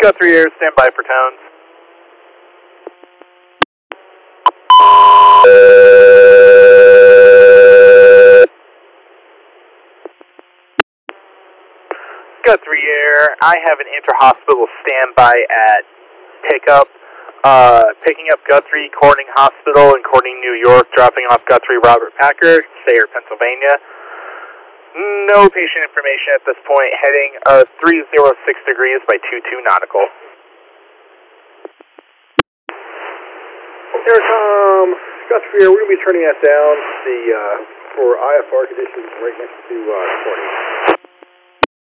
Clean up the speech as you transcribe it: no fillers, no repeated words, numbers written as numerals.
Guthrie Air, stand by for tones. Guthrie Air, I have an inter-hospital standby at pickup. Picking up Guthrie, Corning Hospital in Corning, New York, dropping off Guthrie Robert Packer, Sayre, Pennsylvania. No patient information at this point, heading 306 degrees by 22 nautical. Aircom, Guthrie Air, we're going to be turning that down for IFR conditions right next to Corning.